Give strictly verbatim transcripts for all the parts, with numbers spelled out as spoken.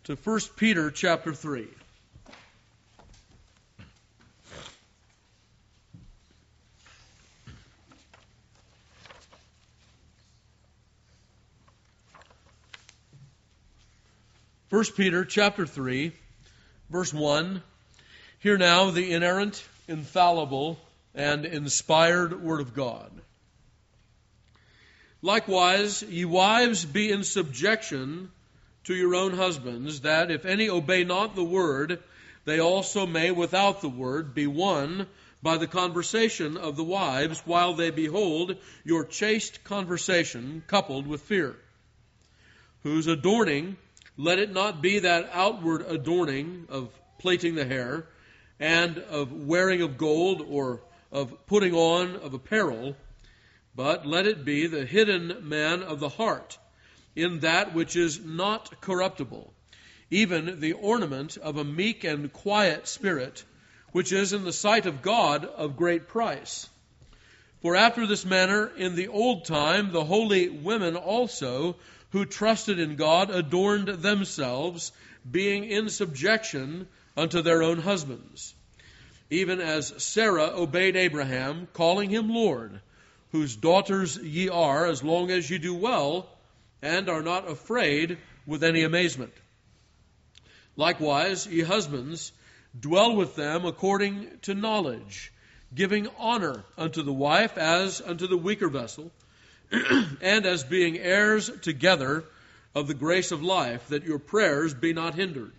to First Peter chapter three. First Peter chapter three, verse one. Hear now the inerrant, infallible, and inspired Word of God. Likewise, ye wives, be in subjection to your own husbands, that if any obey not the word, they also may without the word be won by the conversation of the wives, while they behold your chaste conversation coupled with fear, whose adorning, let it not be that outward adorning of plaiting the hair, and of wearing of gold, or of putting on of apparel, but let it be the hidden man of the heart, in that which is not corruptible, even the ornament of a meek and quiet spirit, which is in the sight of God of great price. For after this manner in the old time the holy women also, who trusted in God, adorned themselves, being in subjection unto their own husbands, even as Sarah obeyed Abraham, calling him Lord, whose daughters ye are, as long as ye do well, and are not afraid with any amazement. Likewise, ye husbands, dwell with them according to knowledge, giving honor unto the wife as unto the weaker vessel, and as being heirs together of the grace of life, that your prayers be not hindered.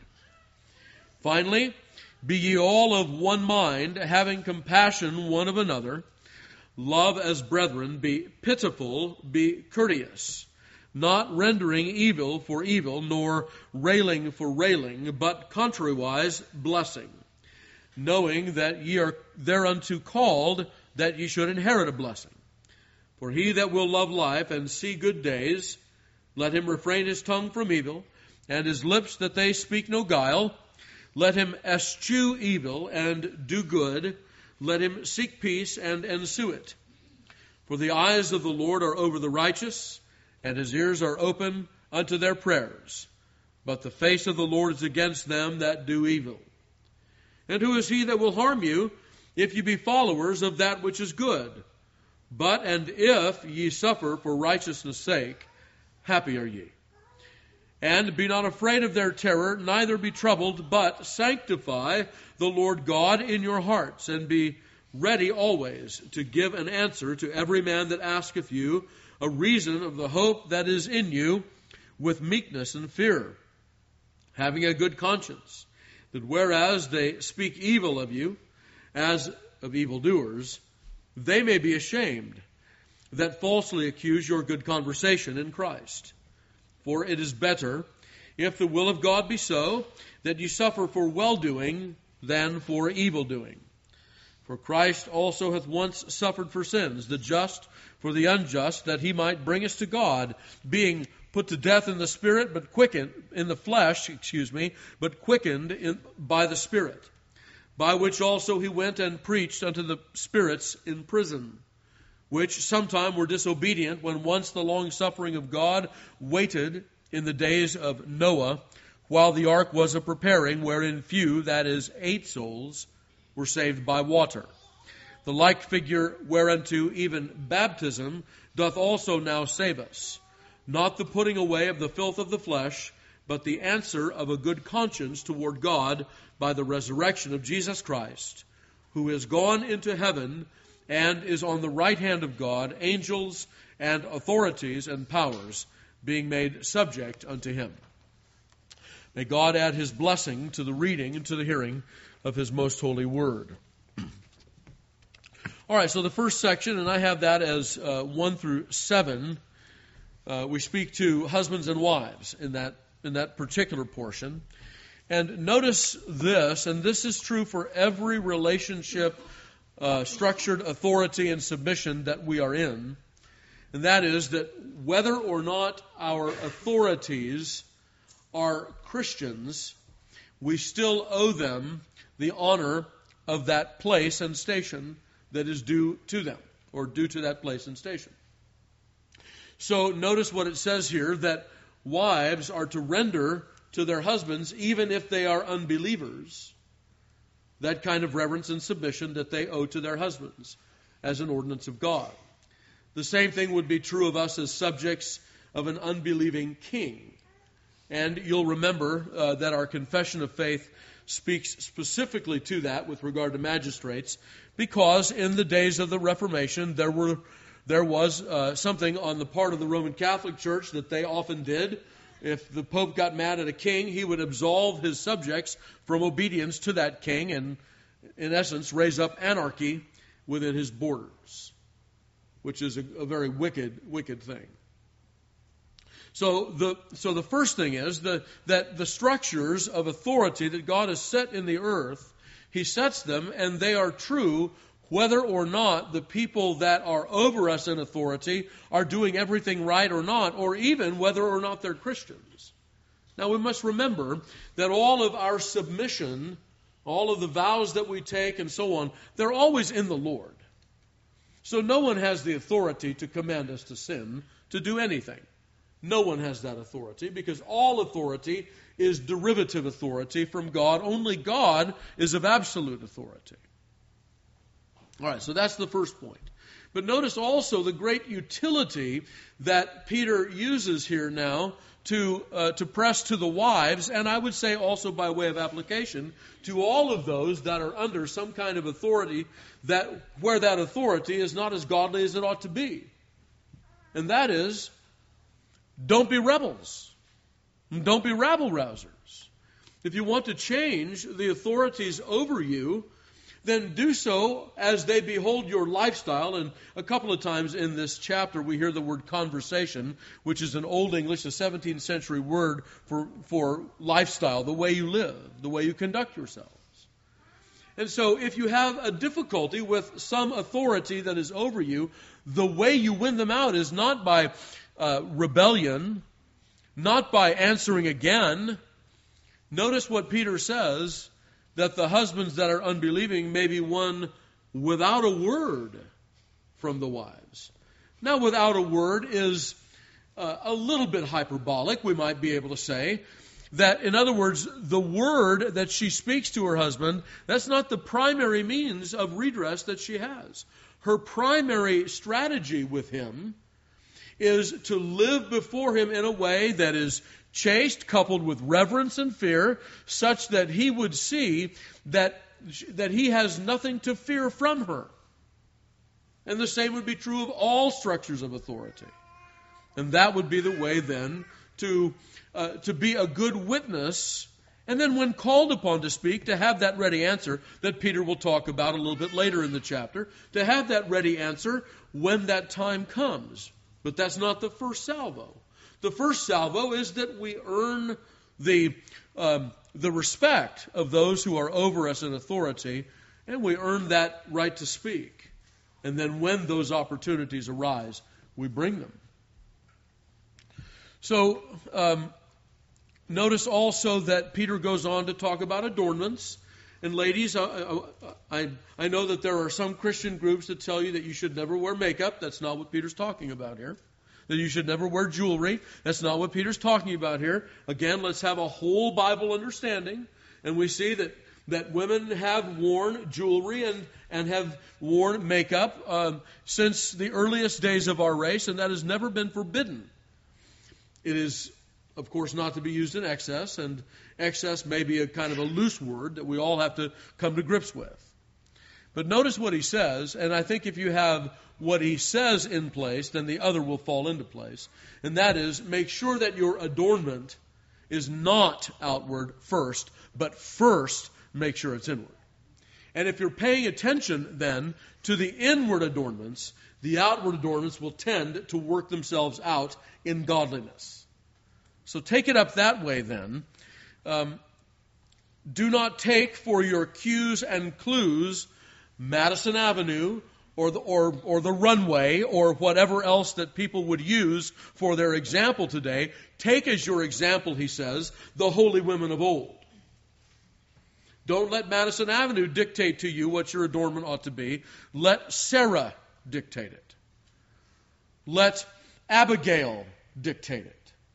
Finally, be ye all of one mind, having compassion one of another, love as brethren, be pitiful, be courteous, not rendering evil for evil, nor railing for railing, but contrariwise blessing, knowing that ye are thereunto called, that ye should inherit a blessing. For he that will love life and see good days, let him refrain his tongue from evil, and his lips that they speak no guile. Let him eschew evil and do good. Let him seek peace and ensue it. For the eyes of the Lord are over the righteous, and his ears are open unto their prayers. But the face of the Lord is against them that do evil. And who is he that will harm you, if ye be followers of that which is good? But and if ye suffer for righteousness' sake, happy are ye. And be not afraid of their terror, neither be troubled, but sanctify the Lord God in your hearts, and be ready always to give an answer to every man that asketh you a reason of the hope that is in you, with meekness and fear, having a good conscience, that whereas they speak evil of you, as of evildoers, they may be ashamed, that falsely accuse your good conversation in Christ. For it is better, if the will of God be so, that you suffer for well-doing than for evil-doing. For Christ also hath once suffered for sins, the just for the unjust, that he might bring us to God, being put to death in the spirit, but quickened in the flesh, excuse me, but quickened in, by the Spirit, by which also he went and preached unto the spirits in prison, which sometime were disobedient, when once the long suffering of God waited in the days of Noah, while the ark was a preparing, wherein few, that is, eight souls, were saved by water. The like figure whereunto even baptism doth also now save us, not the putting away of the filth of the flesh, but the answer of a good conscience toward God by the resurrection of Jesus Christ, who is gone into heaven and is on the right hand of God, angels and authorities and powers being made subject unto him. May God add his blessing to the reading and to the hearing of his most holy word. All right, so the first section, and I have that as uh, one through seven. Uh, we speak to husbands and wives in that in that particular portion. And notice this, and this is true for every relationship, uh, structured authority and submission that we are in, and that is that whether or not our authorities are Christians, we still owe them the honor of that place and station that is due to them, or due to that place and station. So notice what it says here, that wives are to render to their husbands, even if they are unbelievers, that kind of reverence and submission that they owe to their husbands as an ordinance of God. The same thing would be true of us as subjects of an unbelieving king. And you'll remember uh, that our confession of faith speaks specifically to that with regard to magistrates, because in the days of the Reformation there were there was uh, something on the part of the Roman Catholic Church that they often did. If the Pope got mad at a king, he would absolve his subjects from obedience to that king and, in essence, raise up anarchy within his borders, which is a, a very wicked, wicked thing. So the so the first thing is the, that the structures of authority that God has set in the earth, He sets them, and they are true whether or not the people that are over us in authority are doing everything right or not, or even whether or not they're Christians. Now we must remember that all of our submission, all of the vows that we take and so on, they're always in the Lord. So no one has the authority to command us to sin, to do anything. No one has that authority, because all authority is derivative authority from God. Only God is of absolute authority. All right, so that's the first point. But notice also the great utility that Peter uses here now to uh, to press to the wives, and I would say also by way of application to all of those that are under some kind of authority, that where that authority is not as godly as it ought to be. And that is, don't be rebels. Don't be rabble-rousers. If you want to change the authorities over you, then do so as they behold your lifestyle. And a couple of times in this chapter we hear the word conversation, which is an Old English, a seventeenth century word for, for lifestyle, the way you live, the way you conduct yourselves. And so if you have a difficulty with some authority that is over you, the way you win them out is not by uh, rebellion, not by answering again. Notice what Peter says, that the husbands that are unbelieving may be won without a word from the wives. Now, without a word is uh, a little bit hyperbolic, we might be able to say. That, in other words, the word that she speaks to her husband, that's not the primary means of redress that she has. Her primary strategy with him is to live before him in a way that is chaste, coupled with reverence and fear, such that he would see that, that he has nothing to fear from her. And the same would be true of all structures of authority. And that would be the way then to, uh, to be a good witness, and then when called upon to speak, to have that ready answer that Peter will talk about a little bit later in the chapter, to have that ready answer when that time comes. But that's not the first salvo. The first salvo is that we earn the um, the respect of those who are over us in authority, and we earn that right to speak. And then when those opportunities arise, we bring them. So um, notice also that Peter goes on to talk about adornments. And ladies, I, I, I know that there are some Christian groups that tell you that you should never wear makeup. That's not what Peter's talking about here. That you should never wear jewelry. That's not what Peter's talking about here. Again, let's have a whole Bible understanding. And we see that, that women have worn jewelry and, and have worn makeup um, since the earliest days of our race, and that has never been forbidden. It is, of course, not to be used in excess, and excess may be a kind of a loose word that we all have to come to grips with. But notice what he says, and I think if you have what he says in place, then the other will fall into place. And that is, make sure that your adornment is not outward first, but first make sure it's inward. And if you're paying attention then to the inward adornments, the outward adornments will tend to work themselves out in godliness. So take it up that way then. Um, do not take for your cues and clues Madison Avenue or the, or, or the runway or whatever else that people would use for their example today. Take as your example, he says, the holy women of old. Don't let Madison Avenue dictate to you what your adornment ought to be. Let Sarah dictate it. Let Abigail dictate it.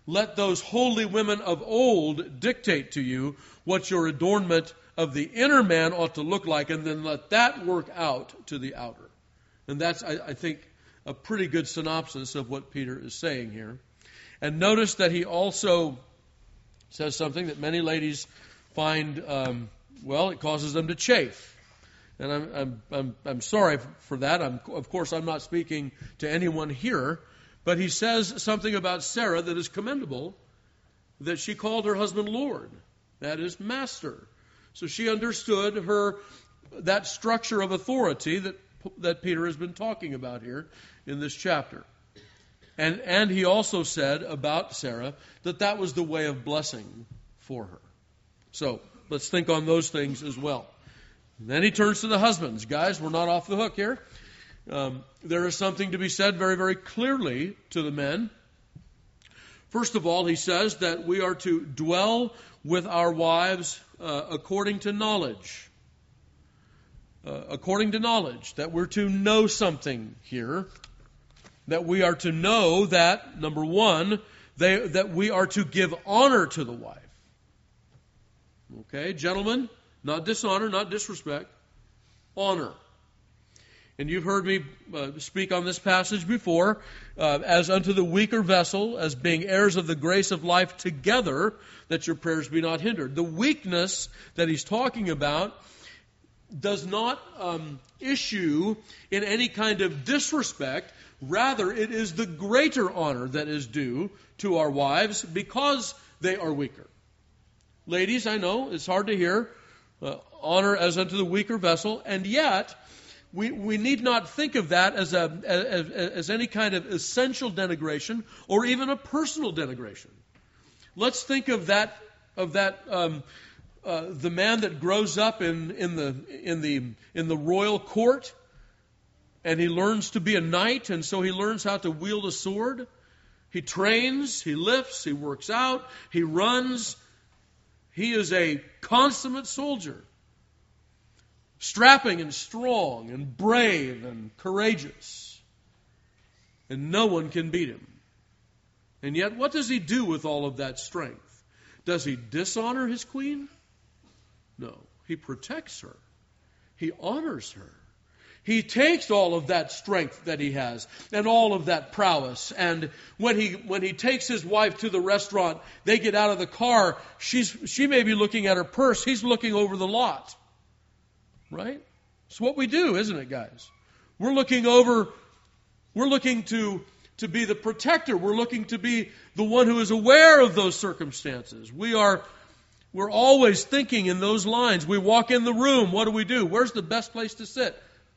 let those holy women of old dictate to you what your adornment of the inner man ought to look like, and then let that work out to the outer. And that's, I, I think, a pretty good synopsis of what Peter is saying here. And notice that he also says something that many ladies find, um, well, it causes them to chafe. And I'm, I'm, I'm, I'm sorry for that. I'm, of course, I'm not speaking to anyone here. But he says something about Sarah that is commendable, that she called her husband Lord. That is, master. So she understood her that structure of authority that that Peter has been talking about here in this chapter. And, and he also said about Sarah that that was the way of blessing for her. So let's think on those things as well. And then he turns to the husbands. Guys, we're not off the hook here. Um, there is something to be said very, very clearly to the men. First of all, he says that we are to dwell with our wives uh, according to knowledge. Uh, according to knowledge, that we're to know something here. That we are to know that, number one, they, that we are to give honor to the wife. Okay, gentlemen? Not dishonor, not disrespect. Honor. And you've heard me uh, speak on this passage before. Uh, as unto the weaker vessel, as being heirs of the grace of life together, that your prayers be not hindered. The weakness that he's talking about does not um, issue in any kind of disrespect. Rather, it is the greater honor that is due to our wives because they are weaker. Ladies, I know it's hard to hear. Uh, honor as unto the weaker vessel, and yet we we need not think of that as a as, as any kind of essential denigration or even a personal denigration. Let's think of that of that um, uh, the man that grows up in in the in the in the royal court, and he learns to be a knight, and so he learns how to wield a sword. He trains, he lifts, he works out, he runs. He is a consummate soldier, strapping and strong and brave and courageous. And no one can beat him. And yet, what does he do with all of that strength? Does he dishonor his queen? No. He protects her. He honors her. He takes all of that strength that he has and all of that prowess. And when he when he takes his wife to the restaurant, they get out of the car. She's she may be looking at her purse. He's looking over the lot. Right? It's what we do, isn't it, guys? We're looking over, we're looking to, to be the protector. We're looking to be the one who is aware of those circumstances. We are we're always thinking in those lines. We walk in the room. What do we do? Where's the best place to sit?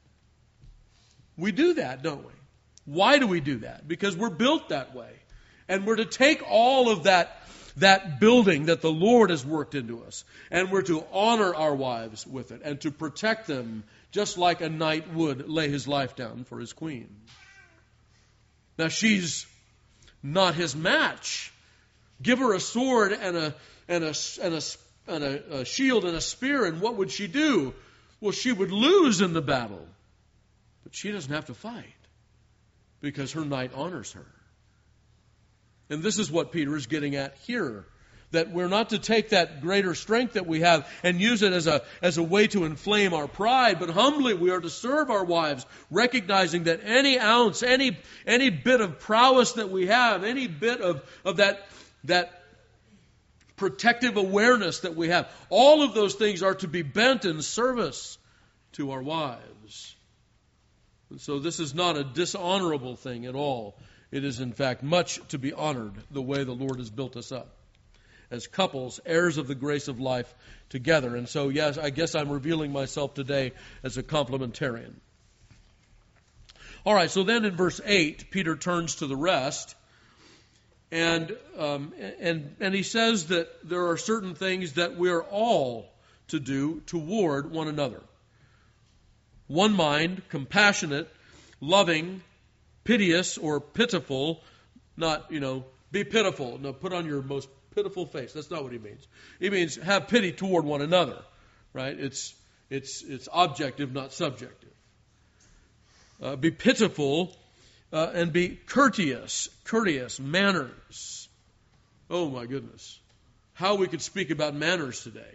We do that, don't we? Why do we do that? Because we're built that way. And we're to take all of that, that building that the Lord has worked into us, and we're to honor our wives with it and to protect them just like a knight would lay his life down for his queen. Now, she's not his match. Give her a sword and a, and a, and a, and a, a shield and a spear, and what would she do? Well, she would lose in the battle. But she doesn't have to fight because her knight honors her. And this is what Peter is getting at here. That we're not to take that greater strength that we have and use it as a, as a way to inflame our pride, but humbly we are to serve our wives, recognizing that any ounce, any, any bit of prowess that we have, any bit of, of that, that protective awareness that we have, all of those things are to be bent in service to our wives. And so this is not a dishonorable thing at all. It is, in fact, much to be honored the way the Lord has built us up as couples, heirs of the grace of life together. And so, yes, I guess I'm revealing myself today as a complementarian. All right, so then in verse eight, Peter turns to the rest, and um, and and he says that there are certain things that we're all to do toward one another. One mind, compassionate, loving, piteous or pitiful, not, you know, be pitiful. No, put on your most pitiful face. That's not what he means. He means have pity toward one another, right? It's it's it's objective, not subjective. Uh, be pitiful uh, and be courteous, courteous, manners. Oh my goodness. How we could speak about manners today.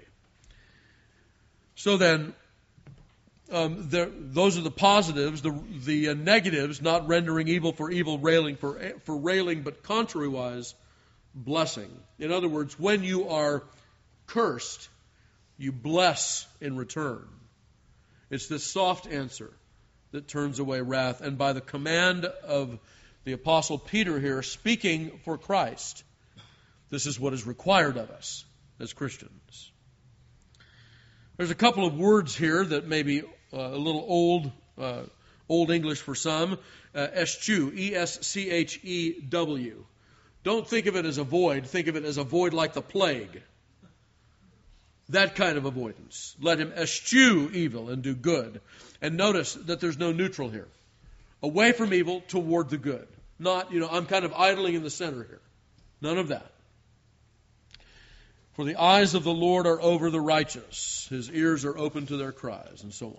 So then, um, there, those are the positives. The, the uh, negatives, not rendering evil for evil, railing for, for railing, but contrariwise, blessing. In other words, when you are cursed, you bless in return. It's this soft answer that turns away wrath. And by the command of the Apostle Peter here, speaking for Christ, this is what is required of us as Christians. There's a couple of words here that may be uh, a little old, uh, old English for some. Uh, eschew, E S C H E W. Don't think of it as avoid. Think of it as avoid like the plague. That kind of avoidance. Let him eschew evil and do good. And notice that there's no neutral here. Away from evil toward the good. Not, you know, I'm kind of idling in the center here. None of that. For the eyes of the Lord are over the righteous. His ears are open to their cries, and so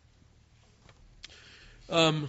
on. Um,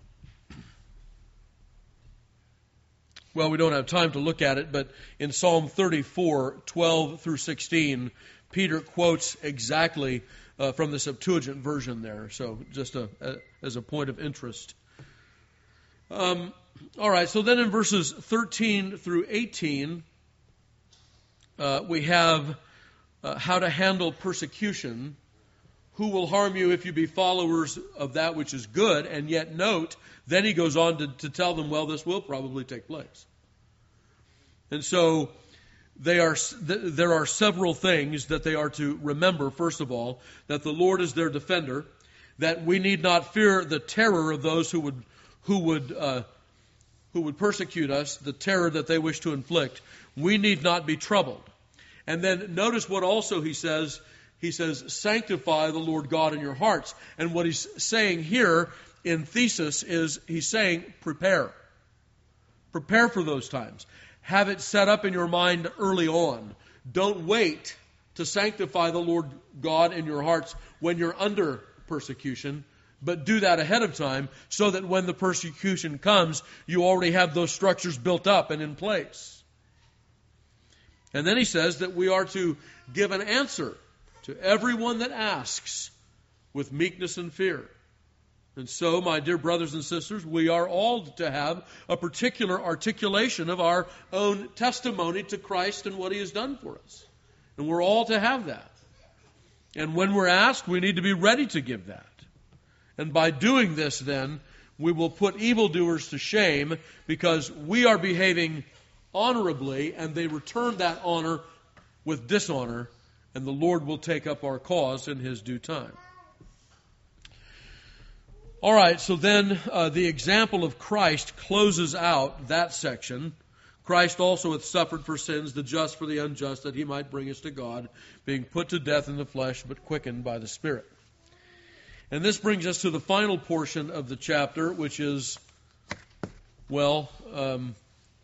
well, we don't have time to look at it, but in Psalm thirty-four, twelve through sixteen, Peter quotes exactly uh, from the Septuagint version there. So just a, a, as a point of interest. Um, all right, so then in verses thirteen through eighteen, uh, we have uh, how to handle persecution. Who will harm you if you be followers of that which is good? And yet note, then he goes on to, to tell them, well, this will probably take place. And so they are, there are several things that they are to remember. First of all, that the Lord is their defender, that we need not fear the terror of those who would who would uh, who would persecute us, the terror that they wish to inflict. We need not be troubled. And then notice what also he says. He says, sanctify the Lord God in your hearts. And what he's saying here in thesis is he's saying prepare. Prepare for those times. Have it set up in your mind early on. Don't wait to sanctify the Lord God in your hearts when you're under persecution, but do that ahead of time so that when the persecution comes, you already have those structures built up and in place. And then he says that we are to give an answer to everyone that asks with meekness and fear. And so, my dear brothers and sisters, we are all to have a particular articulation of our own testimony to Christ and what He has done for us. And we're all to have that. And when we're asked, we need to be ready to give that. And by doing this, then, we will put evildoers to shame because we are behaving honorably and they return that honor with dishonor, and the Lord will take up our cause in His due time. All right, so then uh, the example of Christ closes out that section. Christ also hath suffered for sins, the just for the unjust, that He might bring us to God, being put to death in the flesh, but quickened by the Spirit. And this brings us to the final portion of the chapter, which is, well, um,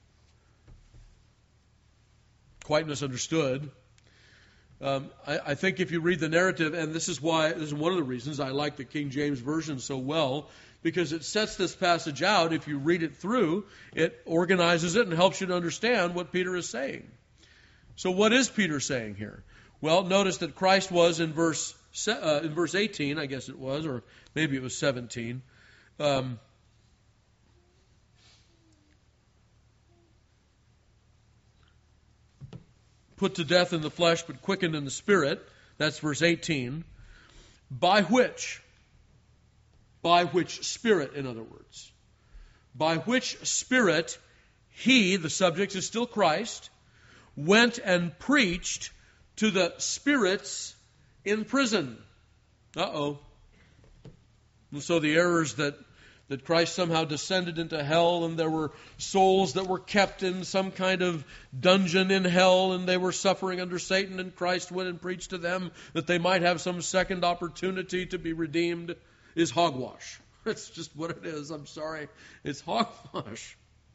quite misunderstood. Um, I, I think if you read the narrative, and this is why, this is one of the reasons I like the King James Version so well, because it sets this passage out. If you read it through, it organizes it and helps you to understand what Peter is saying. So what is Peter saying here? Well, notice that Christ was in verse uh, in verse eighteen, I guess it was, or maybe it was seventeen. Um, put to death in the flesh, but quickened in the Spirit. That's verse eighteen. By which, by which Spirit, in other words. By which Spirit He, the subject is still Christ, went and preached to the spirits in prison. Uh-oh. And so the errors that that Christ somehow descended into hell, and there were souls that were kept in some kind of dungeon in hell, and they were suffering under Satan, and Christ went and preached to them that they might have some second opportunity to be redeemed, is hogwash. That's just what it is. I'm sorry. It's hogwash.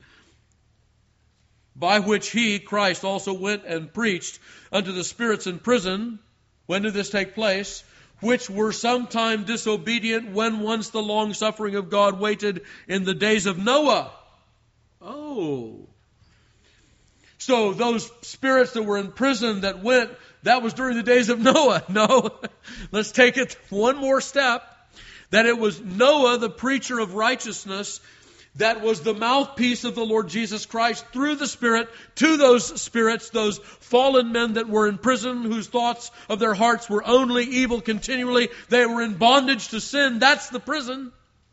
By which He, Christ, also went and preached unto the spirits in prison. When did this take place? Which were sometime disobedient when once the long suffering of God waited in the days of Noah. Oh. So those spirits that were in prison that went, that was during the days of Noah. No, let's take it one more step. That it was Noah, the preacher of righteousness, that was the mouthpiece of the Lord Jesus Christ through the Spirit to those spirits, those fallen men that were in prison, whose thoughts of their hearts were only evil continually. They were in bondage to sin. That's the prison.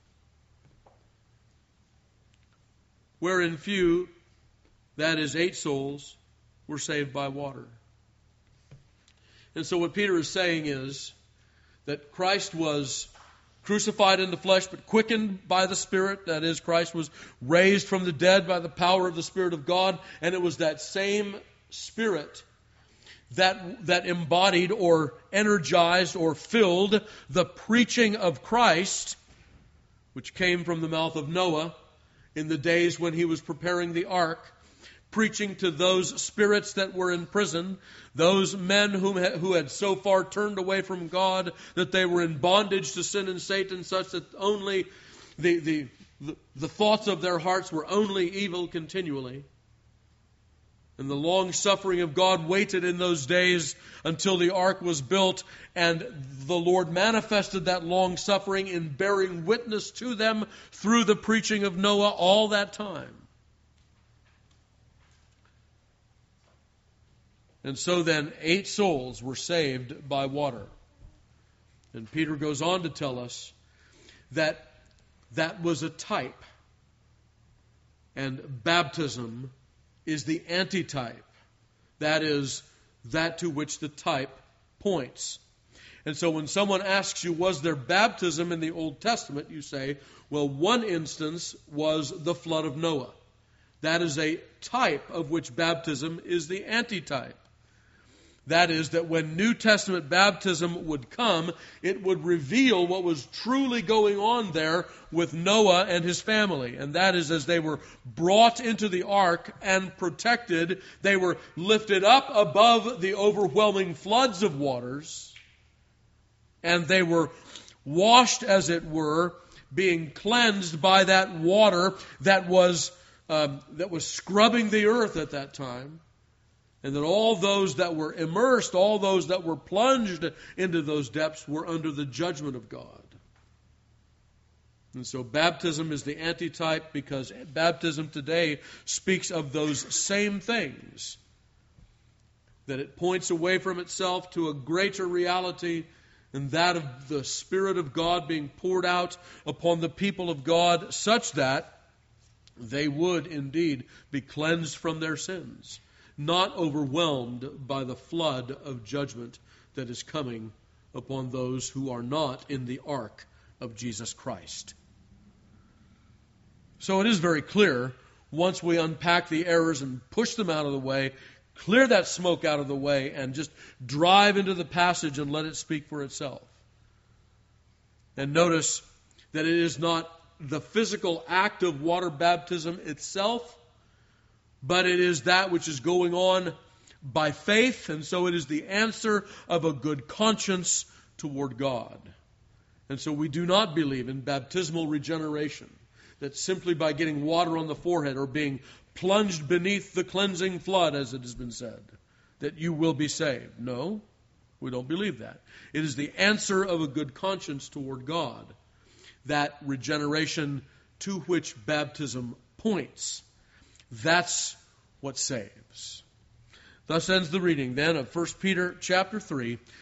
Wherein few, that is eight souls, were saved by water. And so what Peter is saying is that Christ was crucified in the flesh, but quickened by the Spirit. That is, Christ was raised from the dead by the power of the Spirit of God. And it was that same Spirit that, that embodied or energized or filled the preaching of Christ, which came from the mouth of Noah in the days when he was preparing the ark, preaching to those spirits that were in prison, those men whom, who had so far turned away from God that they were in bondage to sin and Satan, such that only the, the, the, the thoughts of their hearts were only evil continually. And the long suffering of God waited in those days until the ark was built, and the Lord manifested that long suffering in bearing witness to them through the preaching of Noah all that time. And so then, eight souls were saved by water. And Peter goes on to tell us that that was a type. And baptism is the antitype. That is, that to which the type points. And so when someone asks you, was there baptism in the Old Testament? You say, well, one instance was the flood of Noah. That is a type of which baptism is the antitype. That is, that when New Testament baptism would come, it would reveal what was truly going on there with Noah and his family. And that is, as they were brought into the ark and protected, they were lifted up above the overwhelming floods of waters, and they were washed, as it were, being cleansed by that water that was, um, that was scrubbing the earth at that time. And that all those that were immersed, all those that were plunged into those depths were under the judgment of God. And so baptism is the antitype, because baptism today speaks of those same things. That it points away from itself to a greater reality, and that of the Spirit of God being poured out upon the people of God, such that they would indeed be cleansed from their sins, not overwhelmed by the flood of judgment that is coming upon those who are not in the ark of Jesus Christ. So it is very clear, once we unpack the errors and push them out of the way, clear that smoke out of the way, and just drive into the passage and let it speak for itself. And notice that it is not the physical act of water baptism itself, but it is that which is going on by faith, and so it is the answer of a good conscience toward God. And so we do not believe in baptismal regeneration, that simply by getting water on the forehead or being plunged beneath the cleansing flood, as it has been said, that you will be saved. No, we don't believe that. It is the answer of a good conscience toward God, that regeneration to which baptism points. That's what saves. Thus ends the reading then of First Peter chapter three,